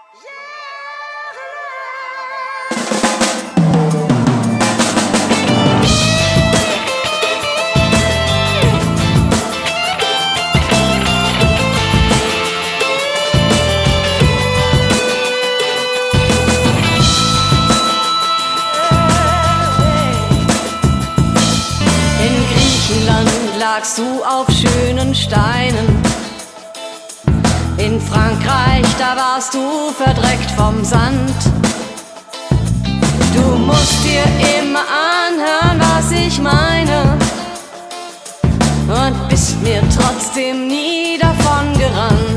Lagst du auf schönen Steinen. In Frankreich, da warst du verdreckt vom Sand. Du musst dir immer anhören, was ich meine, und bist mir trotzdem nie davon gerannt.